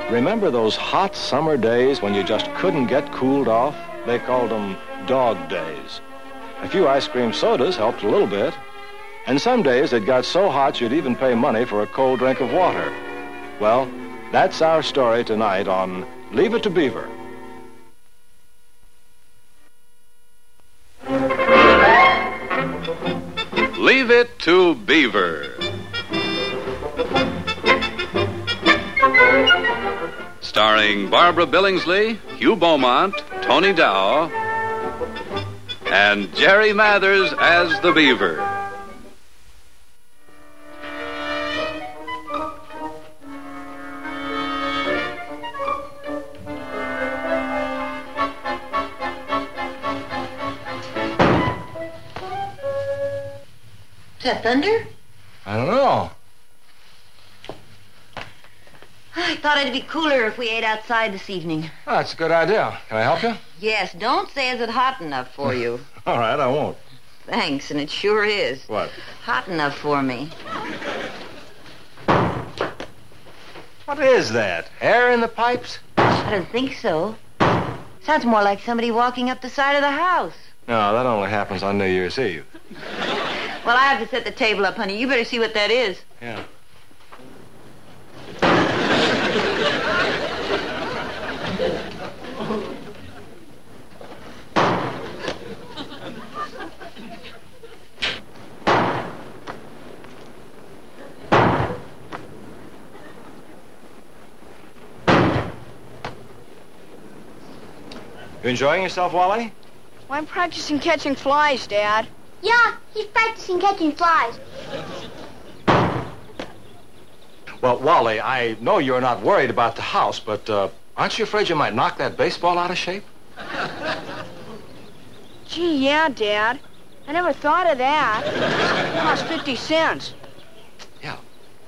Remember those hot summer days when you just couldn't get cooled off? They called them dog days. A few ice cream sodas helped a little bit. And some days it got so hot you'd even pay money for a cold drink of water. Well, that's our story tonight on Leave It to Beaver. Leave It to Beaver. Starring Barbara Billingsley, Hugh Beaumont, Tony Dow, and Jerry Mathers as the Beaver. Is that thunder? I don't know. I thought it'd be cooler if we ate outside this evening. Oh, that's a good idea. Can I help you? Yes, don't say is it hot enough for you. All right, I won't. Thanks, and it sure is. What? Hot enough for me. What is that? Air in the pipes? I don't think so. Sounds more like somebody walking up the side of the house. No, that only happens on New Year's Eve. Well, I have to set the table up, honey. You better see what that is. Yeah. You enjoying yourself, Wally? Well, I'm practicing catching flies, Dad. Yeah, he's practicing catching flies. Well, Wally, I know you're not worried about the house, but aren't you afraid you might knock that baseball out of shape? Gee, yeah, Dad. I never thought of that. It cost 50 cents. Yeah.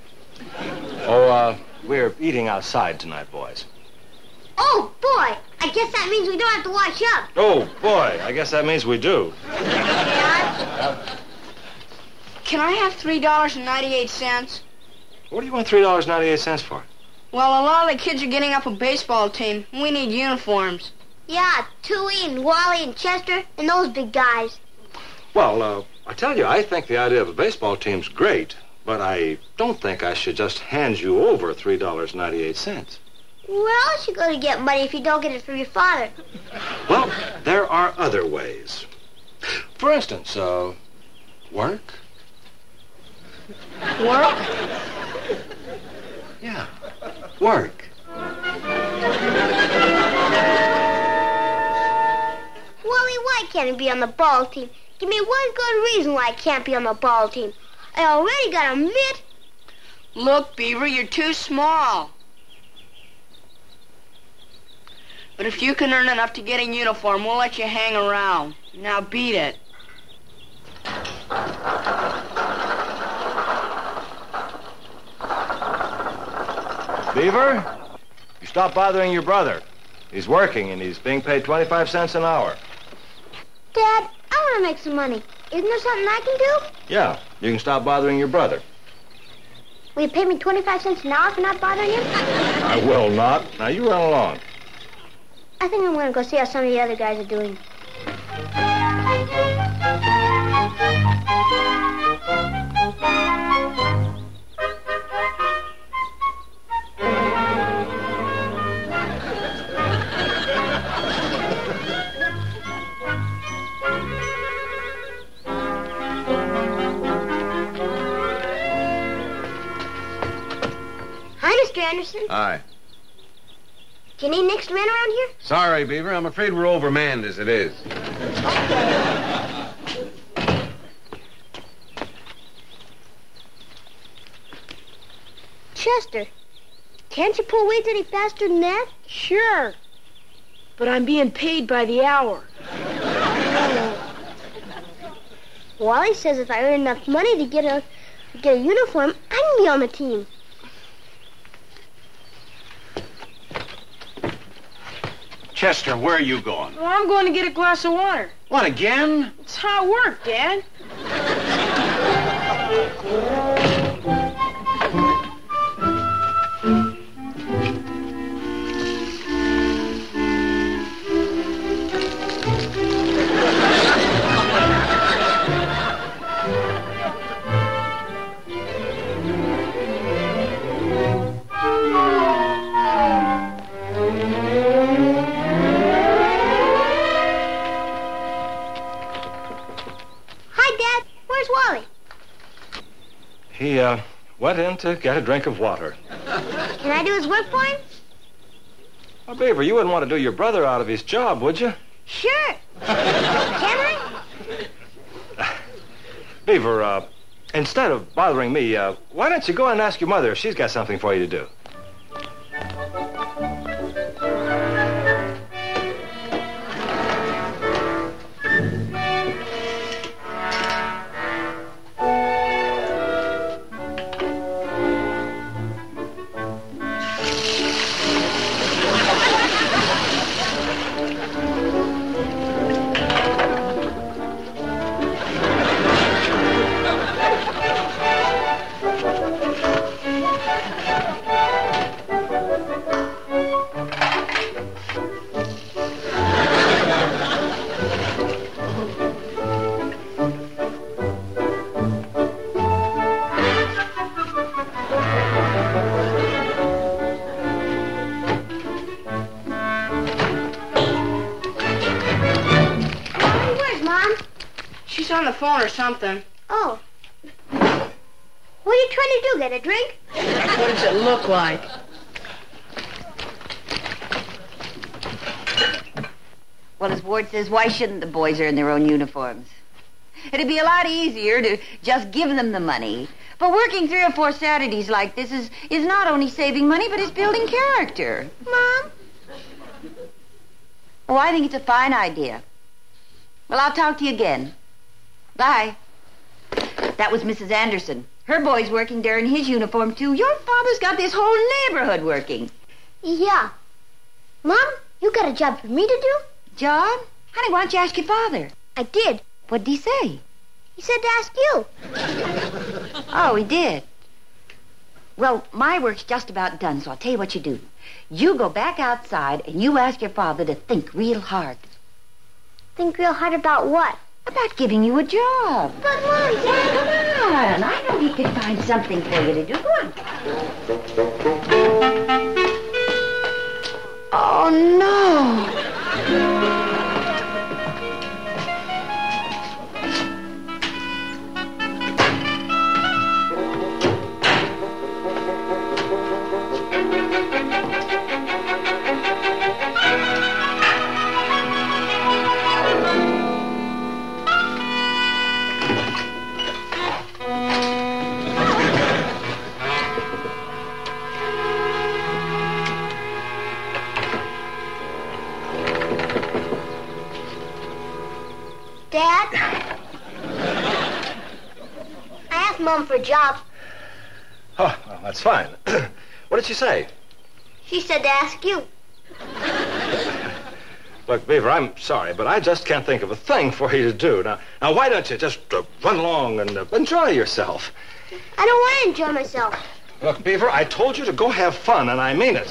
Oh, we're eating outside tonight, boys. Oh, boy. I guess that means we don't have to wash up. Oh, boy. I guess that means we do. Dad? Can I have $3.98? What do you want $3.98 for? Well, a lot of the kids are getting up a baseball team. We need uniforms. Yeah, Tooey and Wally and Chester and those big guys. Well, I tell you, I think the idea of a baseball team's great, but I don't think I should just hand you over $3.98. Where else you going to get money if you don't get it from your father? Well, there are other ways. For instance, work? Work? Yeah, work. Wally, why can't he be on the ball team? Give me one good reason why I can't be on the ball team. I already got a mitt. Look, Beaver, you're too small. But if you can earn enough to get a uniform, we'll let you hang around. Now beat it. Beaver, you stop bothering your brother. He's working, and he's being paid 25 cents an hour. Dad, I want to make some money. Isn't there something I can do? Yeah, you can stop bothering your brother. Will you pay me 25 cents an hour for not bothering him? I will not. Now, you run along. I think I'm going to go see how some of the other guys are doing. Hi, Mr. Anderson. Hi. Do you need an extra man around here? Sorry, Beaver. I'm afraid we're overmanned as it is. Chester, can't you pull weights any faster than that? Sure. But I'm being paid by the hour. Wally says if I earn enough money to get a uniform, I can be on the team. Chester, where are you going? Well, I'm going to get a glass of water. What, again? It's hot work, Dad. went in to get a drink of water. Can I do his work for him? Well, Beaver, you wouldn't want to do your brother out of his job, would you? Sure. Can I? Beaver, instead of bothering me, why don't you go and ask your mother if she's got something for you to do? She's on the phone or something. Oh. What are you trying to do, get a drink? What does it look like? Well, as Ward says, why shouldn't the boys earn their own uniforms? It'd be a lot easier to just give them the money. But working 3 or 4 Saturdays like this is not only saving money, but it's building character. Mom? Oh, I think it's a fine idea. Well, I'll talk to you again. Bye. That was Mrs. Anderson. Her boy's working there in his uniform, too. Your father's got this whole neighborhood working. Yeah. Mom, you got a job for me to do? Job? Honey, why don't you ask your father? I did. What'd he say? He said to ask you. Oh, he did. Well, my work's just about done, so I'll tell you what you do. You go back outside and you ask your father to think real hard. Think real hard about what? About giving you a job. But, Mom, Dad... Come on. I know he can find something for you to do. Go on. Oh, no. Dad? I asked Mom for a job. Oh, well, that's fine. What did she say? She said to ask you. Look, Beaver, I'm sorry, but I just can't think of a thing for you to do. Now why don't you just run along and enjoy yourself? I don't want to enjoy myself. Look, Beaver, I told you to go have fun, and I mean it.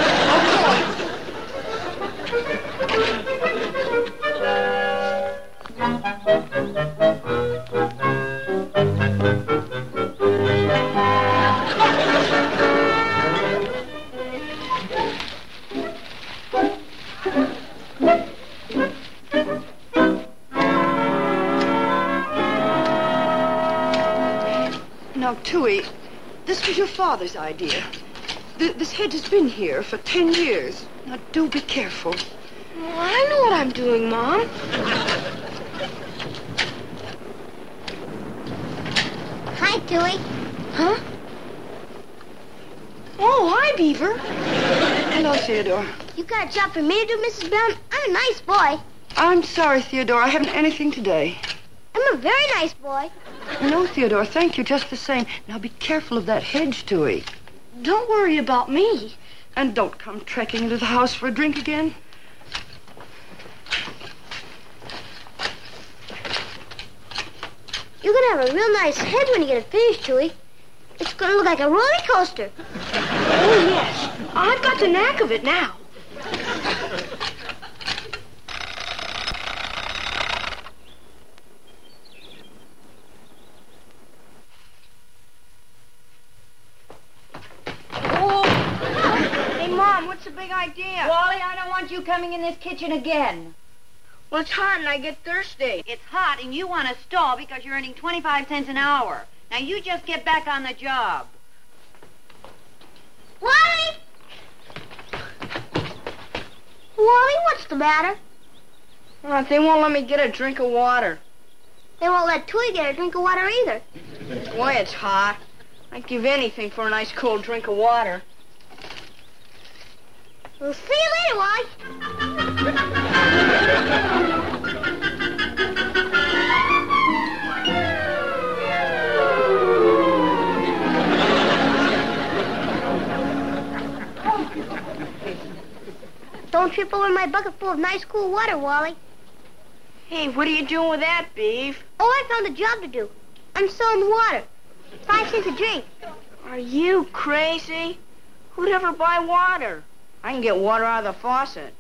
Now, Tooey, this was your father's idea. This hedge has been here for 10 years. Now, do be careful. Well, I know what I'm doing, Mom. Hi, Dewey. Huh? Oh, hi, Beaver. Hello, Theodore. You got a job for me to do, Mrs. Brown? I'm a nice boy. I'm sorry, Theodore. I haven't anything today. I'm a very nice boy. No, Theodore, thank you just the same. Now, be careful of that hedge, Tooey. Don't worry about me. And don't come trekking into the house for a drink again. You're going to have a real nice head when you get it finished, Tooey. It's going to look like a roller coaster. Oh, yes. I've got the knack of it now. Hey, Mom, what's the big idea? Wally, I don't want you coming in this kitchen again. Well, it's hot and I get thirsty. It's hot and you want to stall because you're earning 25 cents an hour. Now, you just get back on the job. What's the matter? They won't let me get a drink of water. They won't let Tui get a drink of water either. Boy, it's hot. I'd give anything for a nice cold drink of water. We'll see you later, Wally. Don't trip over my bucket full of nice, cool water, Wally. Hey, what are you doing with that, Beef? Oh, I found a job to do. I'm selling water. 5 cents a drink. Are you crazy? Who'd ever buy water? I can get water out of the faucet.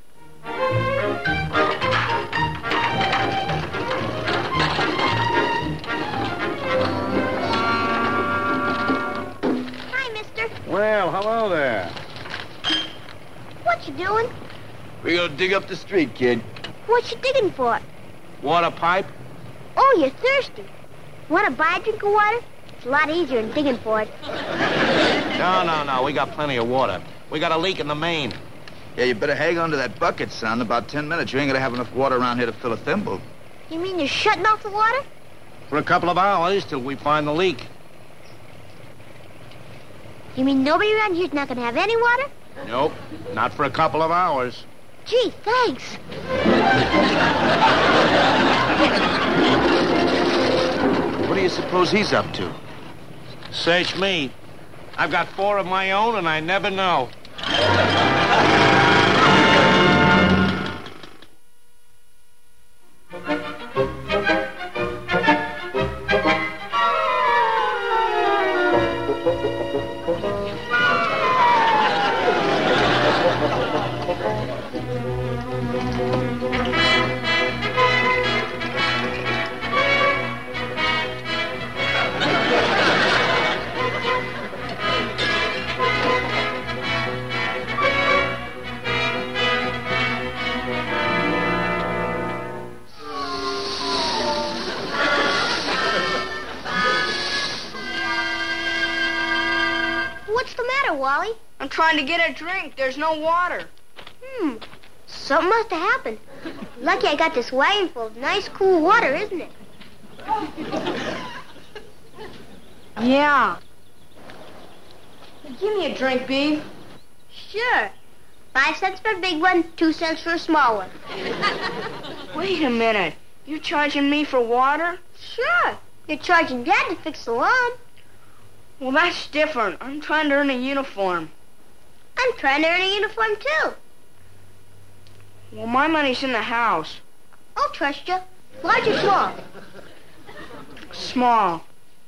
Hi, mister. Well, hello there. What you doing? We're gonna dig up the street, kid. What you digging for? Water pipe? Oh, you're thirsty. Want to buy a drink of water? It's a lot easier than digging for it. No. We got plenty of water. We got a leak in the main. Yeah, you better hang on to that bucket, son. About 10 minutes, you ain't gonna have enough water around here to fill a thimble. You mean you're shutting off the water? For a couple of hours till we find the leak. You mean nobody around here's not going to have any water? Nope, not for a couple of hours. Gee, thanks. What do you suppose he's up to? Search me. I've got 4 of my own, and I never know. What's the matter, Wally? I'm trying to get a drink. There's no water. Something must have happened. Lucky I got this wagon full of nice, cool water, isn't it? Yeah. Give me a drink, Beef. Sure. 5 cents for a big one, 2 cents for a small one. Wait a minute. You're charging me for water? Sure. You're charging Dad to fix the lawn. Well, that's different. I'm trying to earn a uniform. I'm trying to earn a uniform, too. Well, my money's in the house. I'll trust you. Large or small? Small.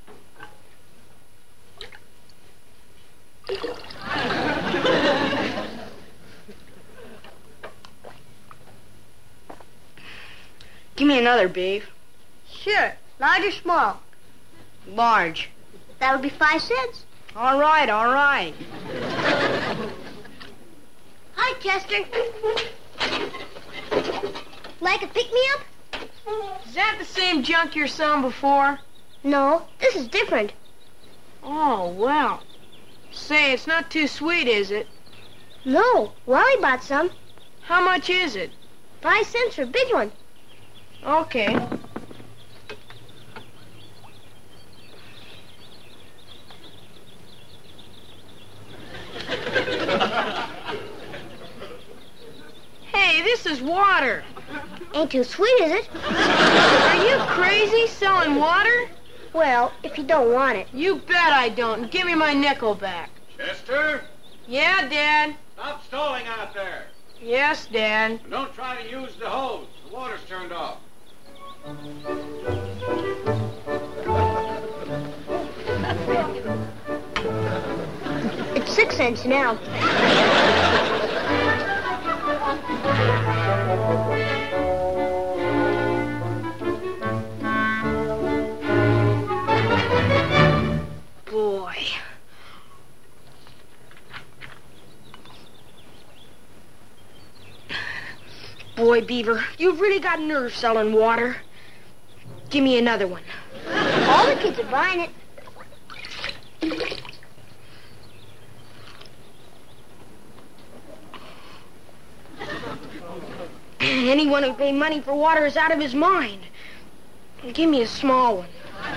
Give me another, Beef. Sure. Large or small? Large. That'll be 5 cents. All right. Hi, Chester. Like a pick-me-up? Is that the same junk you're selling before? No, this is different. Oh, well. Say, it's not too sweet, is it? No, Wally bought some. How much is it? 5 cents for a big one. Okay. Hey, this is water. Ain't too sweet, is it? Are you crazy selling water? Well, if you don't want it. You bet I don't. Give me my nickel back. Chester, Yeah, Dad. stop stalling out there. Yes, Dad. And don't try to use the hose. The water's turned off. It's 6 cents now. Boy. Boy, Beaver, you've really got nerve selling water. Give me another one. All the kids are buying it. Anyone who pays money for water is out of his mind. Give me a small one.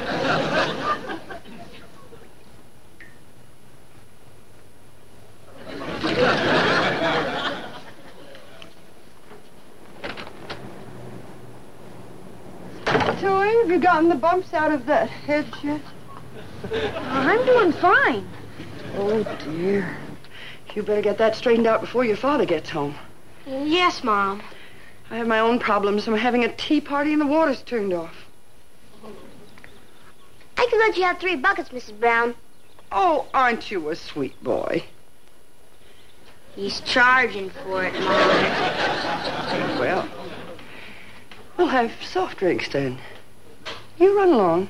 Joey, have you gotten the bumps out of that head yet? I'm doing fine. Oh, dear. You better get that straightened out before your father gets home. Yes, Mom. I have my own problems. I'm having a tea party and the water's turned off. I can let you have 3 buckets, Mrs. Brown. Oh, aren't you a sweet boy? He's charging for it, Mom. Well, we'll have soft drinks then. You run along.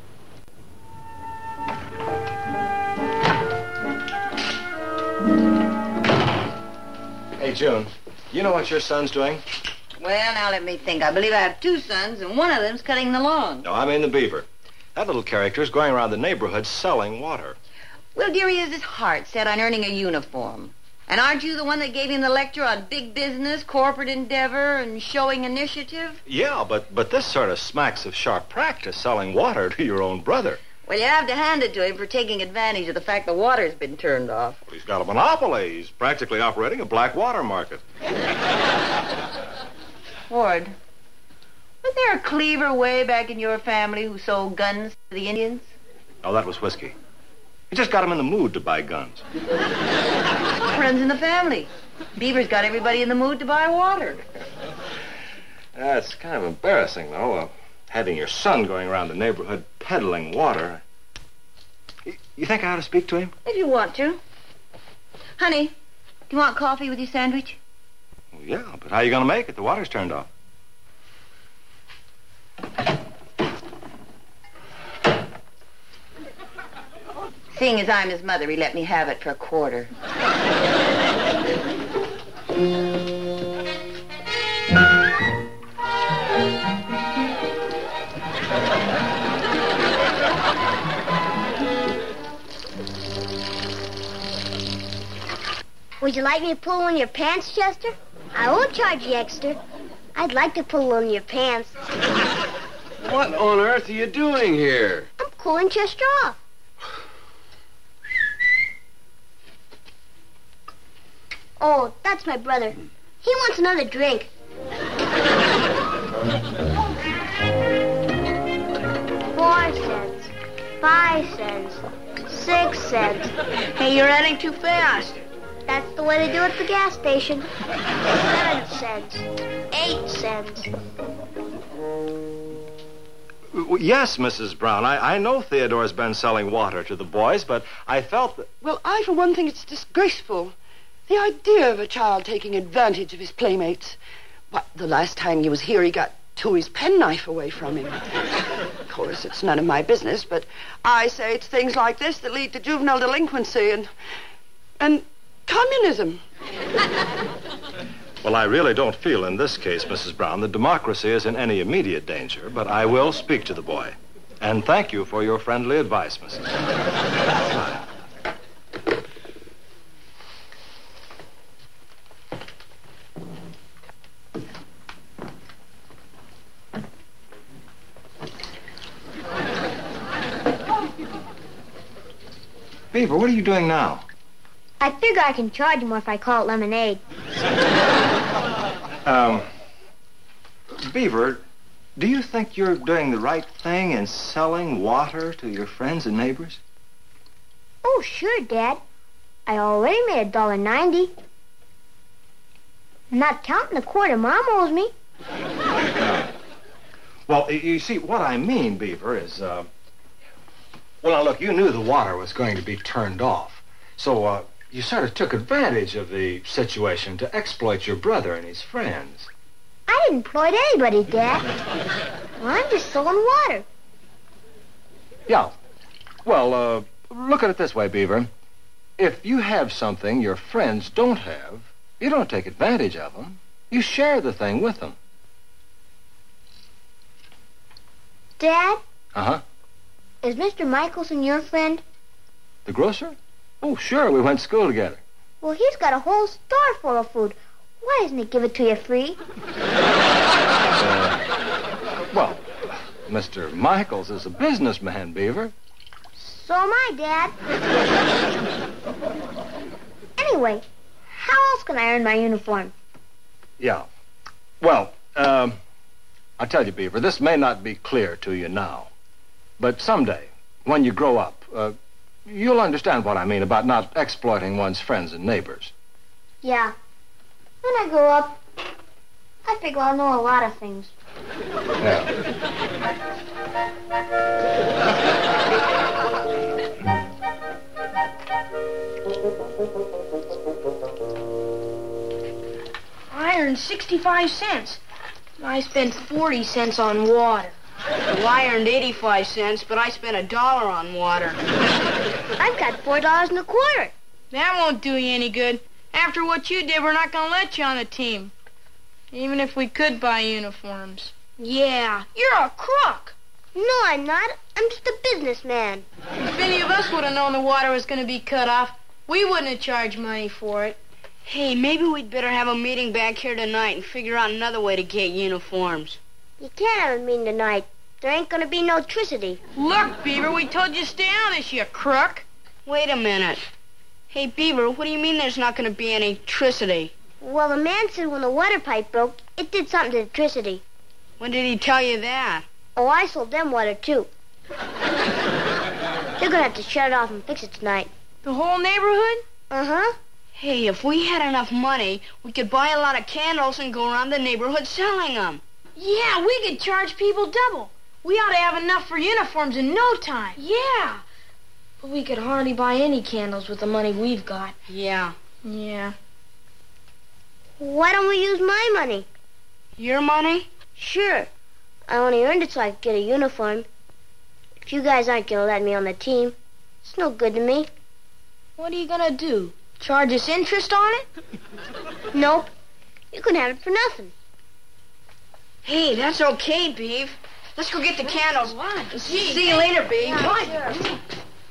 Hey, June, you know what your son's doing? Well, now let me think. I believe I have 2 sons, and one of them's cutting the lawn. No, I mean the beaver. That little character's going around the neighborhood selling water. Well, dear, he has his heart set on earning a uniform. And aren't you the one that gave him the lecture on big business, corporate endeavor, and showing initiative? Yeah, but this sort of smacks of sharp practice, selling water to your own brother. Well, you have to hand it to him for taking advantage of the fact the water's been turned off. Well, he's got a monopoly. He's practically operating a black water market. Ward, was there a Cleaver way back in your family who sold guns to the Indians? Oh, that was Whiskey. He just got him in the mood to buy guns. Friends in the family. Beaver's got everybody in the mood to buy water. It's kind of embarrassing, though, having your son going around the neighborhood peddling water. You think I ought to speak to him? If you want to. Honey, do you want coffee with your sandwich? Well, yeah, but how are you going to make it? The water's turned off. Seeing as I'm his mother, he let me have it for a quarter. Would you like me to pull on your pants, Chester? I won't charge you extra. I'd like to pull on your pants. What on earth are you doing here? I'm cooling Chester off. Oh, that's my brother. He wants another drink. 4 cents, 5 cents, 6 cents. Hey, you're adding too fast. That's the way they do it at the gas station. 7 cents, 8 cents. Yes, Mrs. Brown. I know Theodore's been selling water to the boys, but I felt that... Well, I, for one, think it's disgraceful. The idea of a child taking advantage of his playmates. But the last time he was here, he got Tooey's penknife away from him. Of course, it's none of my business, but I say it's things like this that lead to juvenile delinquency and communism. Well, I really don't feel in this case, Mrs. Brown, that democracy is in any immediate danger, but I will speak to the boy. And thank you for your friendly advice, Mrs. Brown. Beaver, what are you doing now? I figure I can charge more if I call it lemonade. Beaver, do you think you're doing the right thing in selling water to your friends and neighbors? Oh, sure, Dad. I already made $1.90. Not counting the quarter Mom owes me. Well, you see, what I mean, Beaver, is, well, now, look, you knew the water was going to be turned off. So, you sort of took advantage of the situation to exploit your brother and his friends. I didn't exploit anybody, Dad. Well, I'm just selling water. Yeah. Well, look at it this way, Beaver. If you have something your friends don't have, you don't take advantage of them. You share the thing with them. Dad? Uh-huh. Is Mr. Michelson your friend? The grocer? Oh, sure. We went to school together. Well, he's got a whole store full of food. Why doesn't he give it to you free? Mr. Michaels is a businessman, Beaver. So am I, Dad. Anyway, how else can I earn my uniform? Yeah. Well, I'll tell you, Beaver, this may not be clear to you now, but someday, when you grow up, you'll understand what I mean about not exploiting one's friends and neighbors. Yeah. When I grow up, I figure I'll know a lot of things. Yeah. I earned 65 cents. I spent 40 cents on water. Well, I earned 85 cents, but I spent $1 on water. I've got $4.25. That won't do you any good. After what you did, we're not going to let you on the team. Even if we could buy uniforms. Yeah, You're a crook. No, I'm not. I'm just a businessman. If any of us would have known the water was going to be cut off, we wouldn't have charged money for it. hey, maybe we'd better have a meeting back here tonight and figure out another way to get uniforms. You can't have a meeting tonight. There ain't gonna be no electricity. Look, Beaver, we told you to stay out of this, you crook. Wait a minute. Hey, Beaver, what do you mean there's not going to be any electricity? Well, the man said when the water pipe broke, it did something to the electricity. When did he tell you that? Oh, I sold them water, too. They're gonna have to shut it off and fix it tonight. The whole neighborhood? Uh-huh. Hey, if we had enough money, we could buy a lot of candles and go around the neighborhood selling them. Yeah, we could charge people double. We ought to have enough for uniforms in no time. Yeah. But we could hardly buy any candles with the money we've got. Yeah. Yeah. Why don't we use my money? Your money? Sure. I only earned it so I could get a uniform. If you guys aren't gonna let me on the team, it's no good to me. What are you gonna do? Charge us interest on it? Nope. You can have it for nothing. Hey, that's okay, Beav. Let's go get the candles. See you later, Beav. Sure.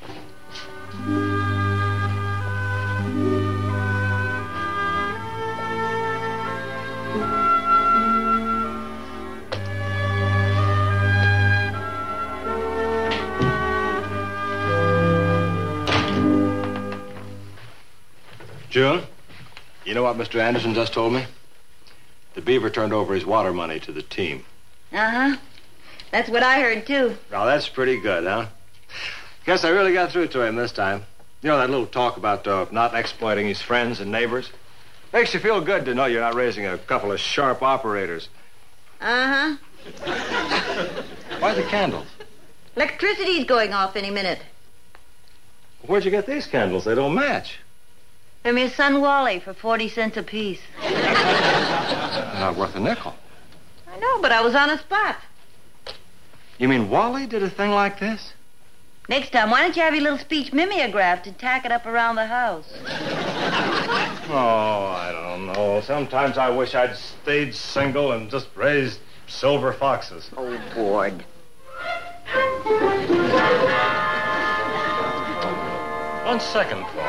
June, you know what Mr. Anderson just told me? The Beaver turned over his water money to the team. Uh-huh. That's what I heard, too. Now, that's pretty good, huh? Guess I really got through to him this time. You know, that little talk about not exploiting his friends and neighbors? Makes you feel good to know you're not raising a couple of sharp operators. Uh-huh. Why the candles? Electricity's going off any minute. Where'd you get these candles? They don't match. From your son Wally for 40 cents apiece. Not worth a nickel. I know, but I was on a spot. You mean Wally did a thing like this? Next time, why don't you have your little speech mimeographed and tack it up around the house? Oh, I don't know. Sometimes I wish I'd stayed single and just raised silver foxes. Oh, bored. On second thought,